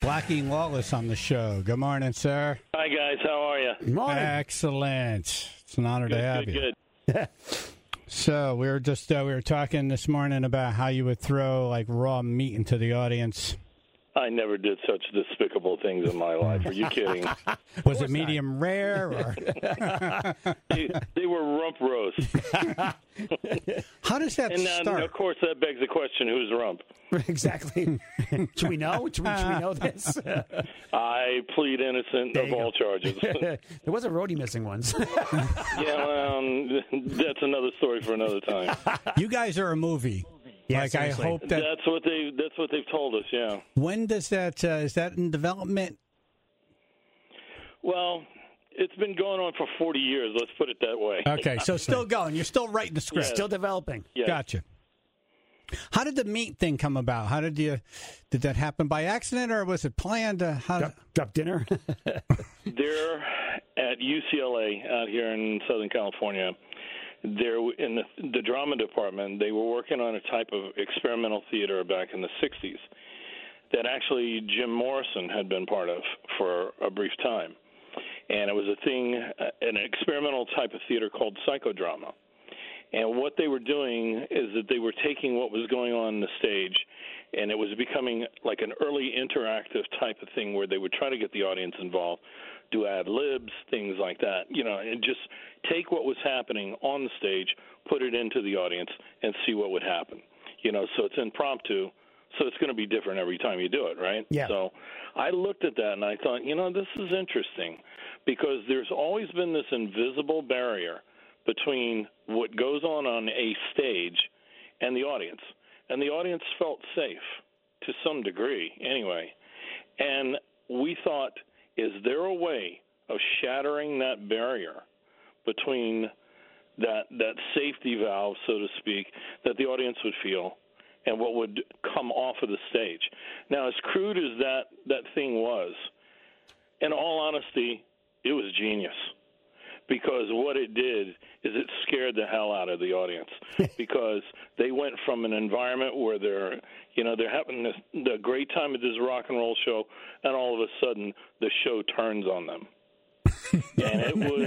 Blackie Lawless on the show. Good morning, sir. Hi, guys. How are you? Good morning. Excellent. It's an honor to have you. Good. So we were just we were talking this morning about how you would throw like raw meat into the audience. I never did such despicable things in my life. Are you kidding? Was it medium rare? Or? They were rump roast. How does that And start? of course, that begs the question, who's rump? Exactly. Should we know? Should we know this? I plead innocent of all charges. There was a roadie missing once. Yeah, that's another story for another time. You guys are a movie. Yeah, like seriously. I hope that. That's what they've told us, yeah. When does that, is that in development? Well, it's been going on for 40 years, let's put it that way. Okay, so still going. You're still writing the script. Still developing. Yeah. Gotcha. How did the meat thing come about? How did that happen by accident or was it planned? Drop dinner. They're at UCLA out here in Southern California. They're in the drama department. They were working on a type of experimental theater back in the 60s that actually Jim Morrison had been part of for a brief time. And it was a thing, an experimental type of theater called psychodrama. And what they were doing is that they were taking what was going on the stage, and it was becoming like an early interactive type of thing where they would try to get the audience involved, do ad libs, things like that, and just take what was happening on the stage, put it into the audience, and see what would happen. So it's impromptu, so it's going to be different every time you do it, right? Yeah. So I looked at that and I thought, this is interesting because there's always been this invisible barrier between what goes on a stage and the audience. And the audience felt safe to some degree anyway. And we thought, is there a way of shattering that barrier between that safety valve, so to speak, that the audience would feel and what would come off of the stage? Now, as crude as that thing was, in all honesty, it was genius. Because what it did is it scared the hell out of the audience because they went from an environment where they're having the great time at this rock and roll show, and all of a sudden the show turns on them. And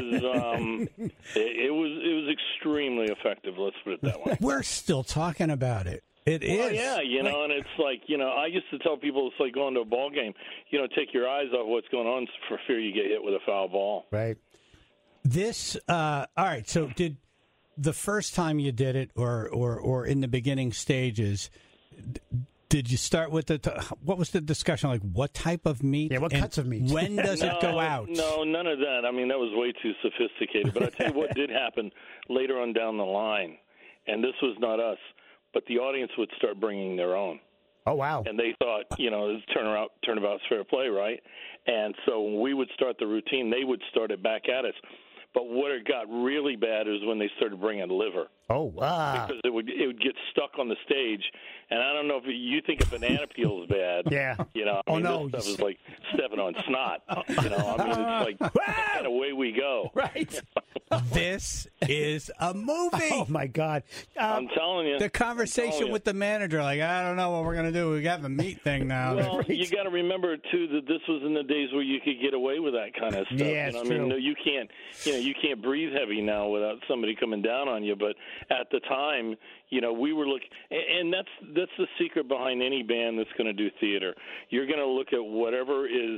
it was extremely effective. Let's put it that way. We're still talking about it. It is. Well, yeah, and it's like, I used to tell people it's like going to a ball game. Take your eyes off what's going on for fear you get hit with a foul ball. Right. This, all right, so did the first time you did it or in the beginning stages, did you start with what was the discussion? Like what type of meat? Yeah, what cuts of meat? When does it go out? No, none of that. I mean, that was way too sophisticated. But I tell you what did happen later on down the line, and this was not us, but the audience would start bringing their own. Oh, wow. And they thought, turnabout's fair play, right? And so when we would start the routine, they would start it back at us. But what it got really bad is when they started bringing liver. Oh, wow. Because it would get stuck on the stage. And I don't know if you think a banana peel is bad. Yeah. This stuff is like stepping on snot. It's like, and away we go. Right. This is a movie. Oh, my God. I'm telling you. The conversation with the manager, like, I don't know what we're going to do. We got the meat thing now. Well, you got to remember, too, that this was in the days where you could get away with that kind of stuff. Yeah, it's true. No, you can't, you can't breathe heavy now without somebody coming down on you. But at the time, we were looking, and that's the secret behind any band that's going to do theater. You're going to look at whatever is,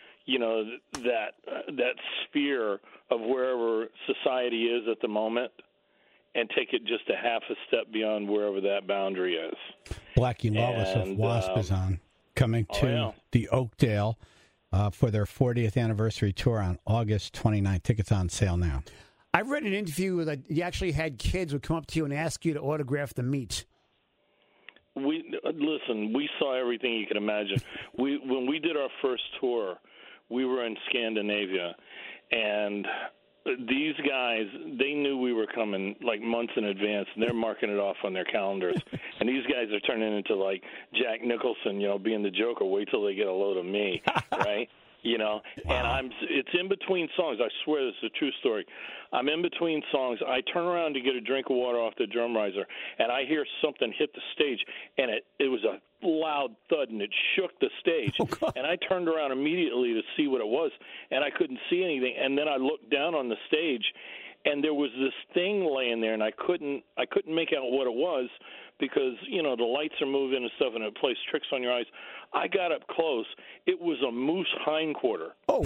that sphere of wherever society is at the moment, and take it just a half a step beyond wherever that boundary is. Blackie Lawless of Wasp is on, coming to the Oakdale for their 40th anniversary tour on August 29th. Tickets on sale now. I've read an interview that you actually had kids would come up to you and ask you to autograph the meat. We saw everything you could imagine. When we did our first tour, we were in Scandinavia, and these guys, they knew we were coming like months in advance, and they're marking it off on their calendars. And these guys are turning into like Jack Nicholson, being the Joker. Wait till they get a load of me, right? You know, and it's in between songs. I swear this is a true story. I'm in between songs. I turn around to get a drink of water off the drum riser, and I hear something hit the stage, and it was a loud thud, and it shook the stage. And I turned around immediately to see what it was, and I couldn't see anything. And then I looked down on the stage, and there was this thing laying there, and I couldn't make out what it was because, you know, the lights are moving and stuff, and it plays tricks on your eyes. I got up close. It was a moose hindquarter. Oh.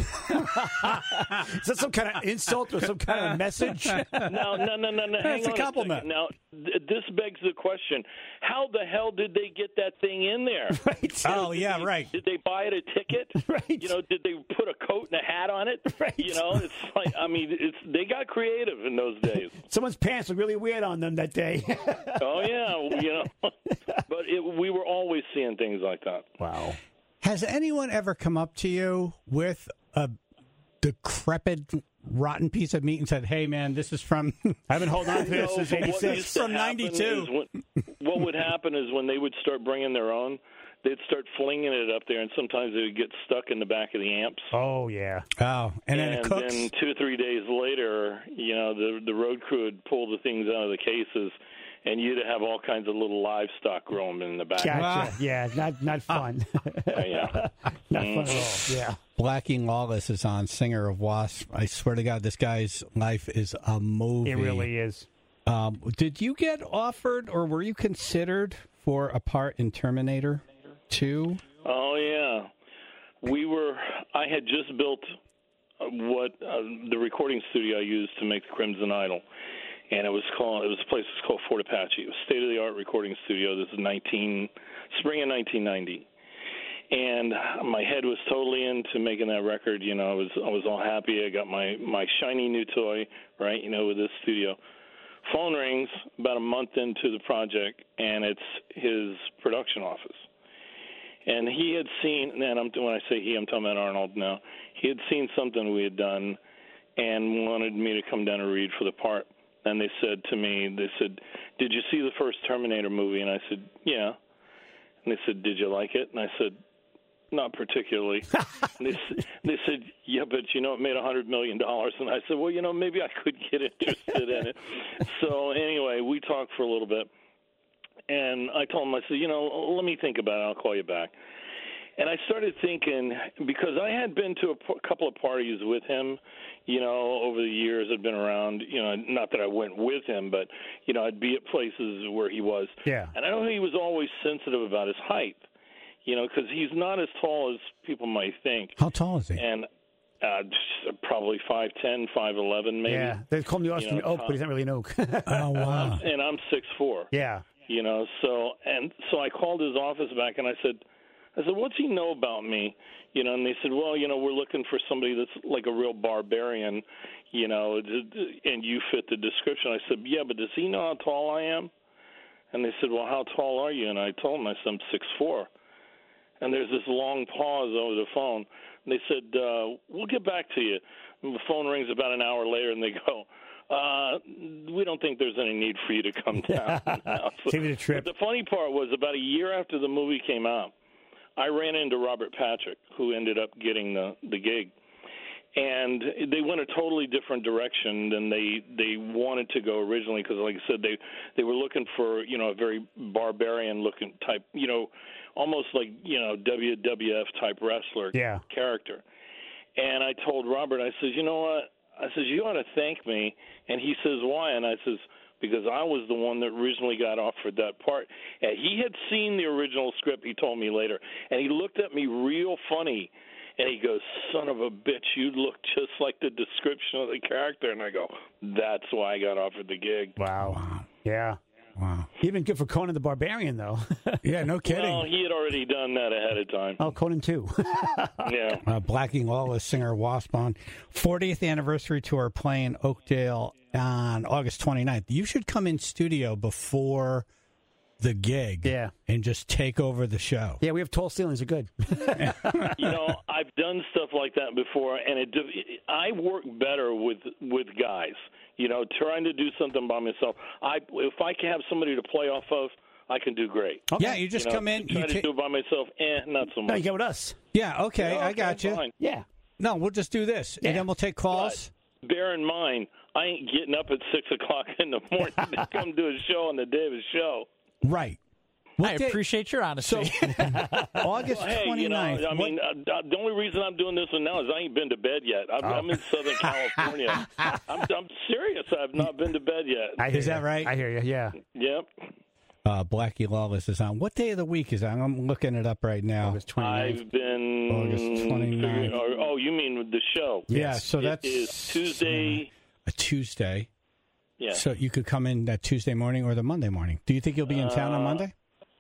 Is that some kind of insult or some kind of message? No. Hang That's on a compliment. second. Now, this begs the question, how the hell did they get that thing in there? Right. Oh, yeah, right. Did they buy it a ticket? Right. You know, did they put a coat and a hat on it? Right. You know, it's like, I mean, they got creative in those days. Someone's pants were really weird on them that day. Oh, yeah, you know. But we were always seeing things like that. Wow. Has anyone ever come up to you with a decrepit, rotten piece of meat and said, "Hey, man, this is from"? I've been holding on to this since What '86. used to From happen 92. is what would happen is when they would start bringing their own, they'd start flinging it up there, and sometimes they would get stuck in the back of the amps. Oh yeah. Oh, and then it cooks. then 2 or 3 days later, you know, the road crew would pull the things out of the cases, and you'd have all kinds of little livestock roaming in the back. Gotcha. Yeah, not fun. Yeah. Not fun at all. Yeah. Blackie Lawless is on, singer of Wasp. I swear to God, this guy's life is a movie. It really is. Did you get offered, or were you considered for a part in Terminator 2? Oh, yeah. I had just built the recording studio I used to make the Crimson Idol. And it was a place called Fort Apache. It was a state-of-the-art recording studio. This is spring of 1990. And my head was totally into making that record. You know, I was all happy. I got my shiny new toy, right, you know, with this studio. Phone rings about a month into the project, and it's his production office. And he had seen, and when I say he, I'm talking about Arnold now. He had seen something we had done and wanted me to come down and read for the part. And they said to me, "Did you see the first Terminator movie?" And I said, "Yeah." And they said, "Did you like it?" And I said, "Not particularly." And they said, "Yeah, but you know, it made $100 million." And I said, "Well, you know, maybe I could get interested in it." So anyway, we talked for a little bit. And I told him, I said, "You know, let me think about it. I'll call you back." And I started thinking, because I had been to a couple of parties with him, you know, over the years I'd been around, you know, not that I went with him, but, you know, I'd be at places where he was. Yeah. And I know he was always sensitive about his height, you know, because he's not as tall as people might think. How tall is he? And probably 5'10", 5'11", maybe. Yeah. They call him the Austin Oak, but he's not really an oak. Oh, wow. And I'm 6'4". Yeah. You know, so I called his office back and I said, "What's he know about me?" You know, and they said, "Well, you know, we're looking for somebody that's like a real barbarian, you know, and you fit the description." I said, "Yeah, but does he know how tall I am?" And they said, "Well, how tall are you?" And I told them, I said, "I'm 6'4". And there's this long pause over the phone. And they said, "We'll get back to you." And the phone rings about an hour later, and they go, "We don't think there's any need for you to come down now." Save it a trip. But the funny part was, about a year after the movie came out, I ran into Robert Patrick, who ended up getting the gig. And they went a totally different direction than they wanted to go originally, because, like I said, they were looking for, you know, a very barbarian-looking type, you know, almost like, you know, WWF-type wrestler character. And I told Robert, I said, "You know what?" I says, "You ought to thank me." And he says, "Why?" And I says, "Because I was the one that originally got offered that part." And he had seen the original script, he told me later, and he looked at me real funny, and he goes, "Son of a bitch, you look just like the description of the character." And I go, "That's why I got offered the gig." Wow. Yeah. Wow. Even good for Conan the Barbarian, though. Yeah, no kidding. Well, he had already done that ahead of time. Oh, Conan 2. Yeah. Blackie Lawless, singer of Wasp, on 40th anniversary tour playing Oakdale on August 29th. You should come in studio before the gig and just take over the show. Yeah, we have tall ceilings. They're good. You know, I've done stuff like that before, and I work better with guys. You know, trying to do something by myself. If I can have somebody to play off of, I can do great. Okay. Yeah, you just come in. Try to do it by myself, not so No, much. you get with us. Yeah, okay, Yeah, I got you. fine. Yeah. No, we'll just do this, Yeah. and then we'll take calls. But bear in mind, I ain't getting up at 6 o'clock in the morning to come do a show on the day of a show. Right. What I day- appreciate your honesty. So, August Well, hey, 29th. I mean, the only reason I'm doing this one now is I ain't been to bed yet. I'm in Southern California. I'm serious. I've not been to bed yet. I hear Is that you. right? I hear you. Yeah. Yep. Blackie Lawless is on. What day of the week is that? I'm looking it up right now. August 29th. I've been August 29th. Oh, you mean with the show? Yeah, so that's It is Tuesday. a Tuesday. Yeah. So you could come in that Tuesday morning or the Monday morning. Do you think you'll be in town on Monday?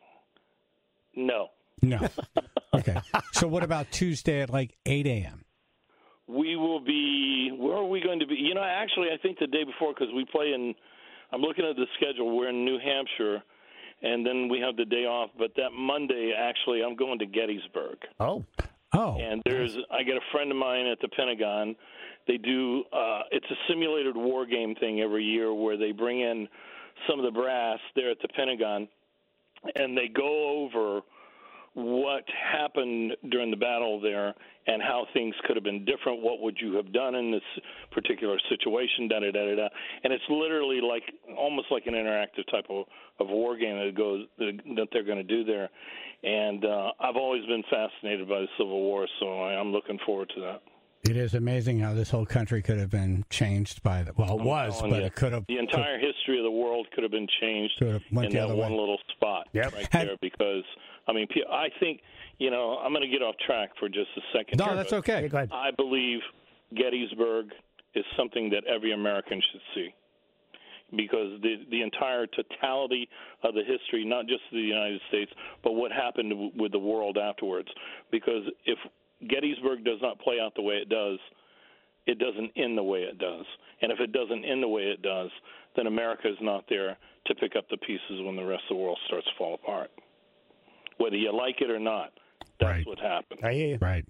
No. No. Okay. So what about Tuesday at like 8 a.m.? We will be. Where are we going to be? You know, actually, I think the day before because we play in. I'm looking at the schedule. We're in New Hampshire, and then we have the day off. But that Monday, actually, I'm going to Gettysburg. Oh. Oh. And I get a friend of mine at the Pentagon. They do. It's a simulated war game thing every year where they bring in some of the brass there at the Pentagon, and they go over what happened during the battle there and how things could have been different. What would you have done in this particular situation? Da da da da da. And it's literally like almost like an interactive type of war game that they're going to do there. And I've always been fascinated by the Civil War, so I'm looking forward to that. It is amazing how this whole country could have been changed by the. Well, it was, but it could have. The entire history of the world could have been changed Could have went in the that other one way. little spot right there. Because I mean, I think I'm going to get off track for just a second. No, here, that's but okay. Yeah, go ahead. I believe Gettysburg is something that every American should see. Because the entire totality of the history, not just the United States, but what happened with the world afterwards. Because if Gettysburg does not play out the way it does, it doesn't end the way it does. And if it doesn't end the way it does, then America is not there to pick up the pieces when the rest of the world starts to fall apart. Whether you like it or not, that's Right. what happened. I hear you. Right.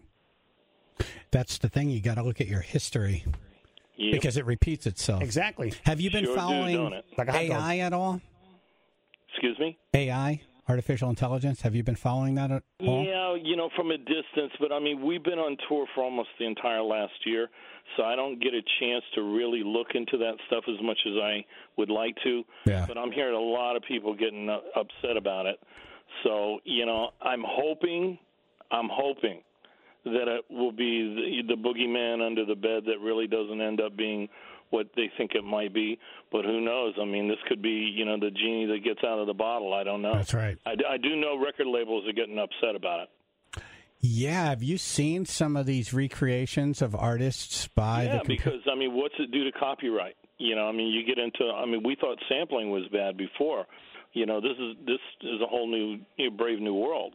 That's the thing. You got to look at your history Yep. because it repeats itself. Exactly. Have you been Sure do, following don't it? Like a hot dog. AI at all? Excuse me? AI, artificial intelligence. Have you been following that at all? Yeah, from a distance, but I mean, we've been on tour for almost the entire last year, so I don't get a chance to really look into that stuff as much as I would like to. Yeah. But I'm hearing a lot of people getting upset about it. So, I'm hoping that it will be the boogeyman under the bed that really doesn't end up being what they think it might be. But who knows? I mean, this could be, the genie that gets out of the bottle. I don't know. That's right. I do know record labels are getting upset about it. Yeah. Have you seen some of these recreations of artists by Yeah, the computer? because, what's it do to copyright? You get into, we thought sampling was bad before. This is a whole new, brave new world.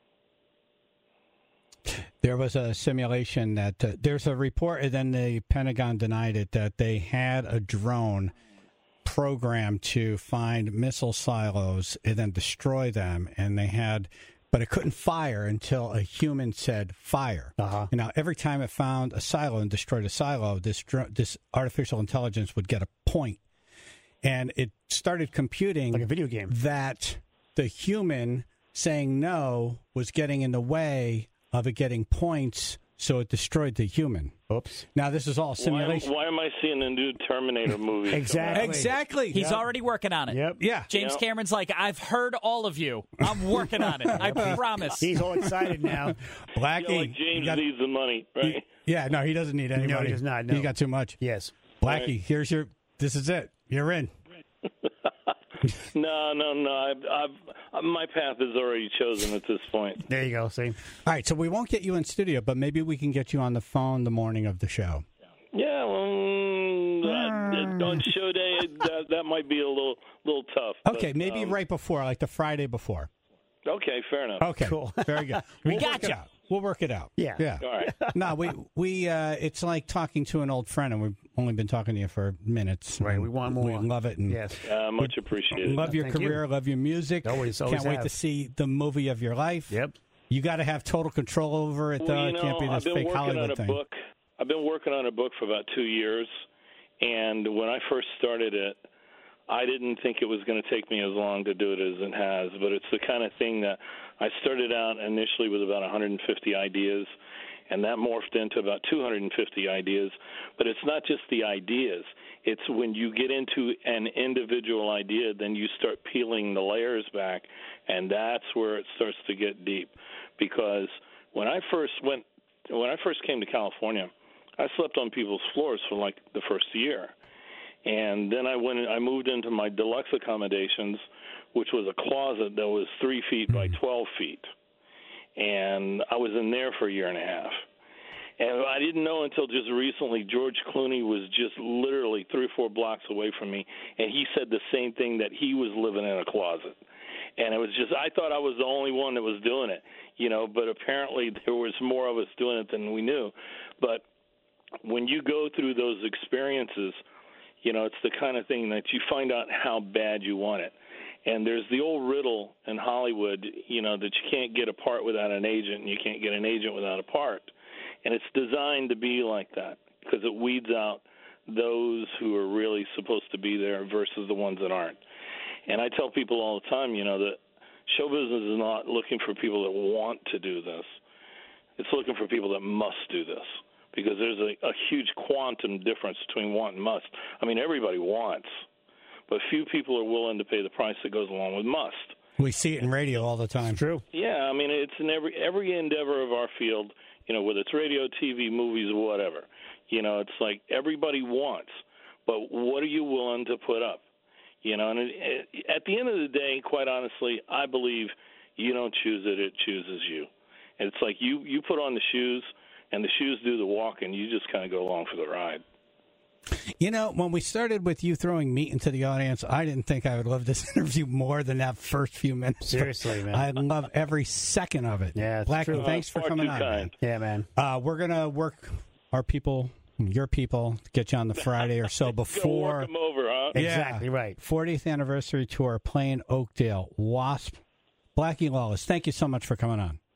There was a simulation that there's a report, and then the Pentagon denied it, that they had a drone programmed to find missile silos and then destroy them, and but it couldn't fire until a human said fire. Uh-huh. And now every time it found a silo and destroyed a silo, this artificial intelligence would get a point. And it started computing Like a video game. that the human saying no was getting in the way of it getting points, so it destroyed the human. Oops. Now, this is all simulation. Why am I seeing a new Terminator movie? Exactly. Exactly. He's already working on it. Yep. Yeah. James Yep. Cameron's like, I've heard all of you. I'm working on it. I promise. He's all excited now. Blackie. Like James needs the money, right? Yeah, no, he doesn't need any No, money. he does not, no. He got too much. Yes. Blackie, this is it. You're in. No. My path is already chosen at this point. There you go. See? All right, so we won't get you in studio, but maybe we can get you on the phone the morning of the show. Yeah, on show day, that might be a little tough. Okay, but, maybe right before, like the Friday before. Okay, fair enough. Okay, Cool. Very good. We got you. We'll work it out. Yeah. Yeah. All right. No, we it's like talking to an old friend, and we've only been talking to you for minutes. Right, And we want more. We love it. And Yes. Much appreciated. Love your Thank career, you. love your music. Always Can't wait have. to see the movie of your life. Yep. You got to have total control over it, though. Well, It can't be I've this been fake working on Hollywood a thing. book. I've been working on a book for about 2 years, and when I first started it, I didn't think it was going to take me as long to do it as it has, but it's the kind of thing that I started out initially with about 150 ideas, and that morphed into about 250 ideas. But it's not just the ideas. It's when you get into an individual idea, then you start peeling the layers back, and that's where it starts to get deep. Because when I first came to California, I slept on people's floors for like the first year. And then I moved into my deluxe accommodations, which was a closet that was 3 feet by 12 feet. And I was in there for a year and a half. And I didn't know until just recently George Clooney was just literally 3 or 4 blocks away from me, and he said the same thing, that he was living in a closet. And it was just, I thought I was the only one that was doing it, but apparently there was more of us doing it than we knew. But when you go through those experiences, it's the kind of thing that you find out how bad you want it. And there's the old riddle in Hollywood, that you can't get a part without an agent, and you can't get an agent without a part. And it's designed to be like that because it weeds out those who are really supposed to be there versus the ones that aren't. And I tell people all the time, that show business is not looking for people that want to do this. It's looking for people that must do this, because there's a huge quantum difference between want and must. I mean, everybody wants, but few people are willing to pay the price that goes along with must. We see it in radio all the time. It's true. Yeah, I mean, it's in every endeavor of our field, whether it's radio, TV, movies, whatever. It's like everybody wants, but what are you willing to put up? And at the end of the day, quite honestly, I believe you don't choose it, it chooses you. And it's like you put on the shoes, and the shoes do the walking. You just kind of go along for the ride. When we started with you throwing meat into the audience, I didn't think I would love this interview more than that first few minutes. Seriously, man. I love every second of it. Yeah, it's Blackie, true. thanks for coming on. Man. Yeah, man. We're going to work your people, to get you on the Friday or so before. Work them over, huh? Exactly right. 40th anniversary tour playing Oakdale. Wasp. Blackie Lawless, thank you so much for coming on.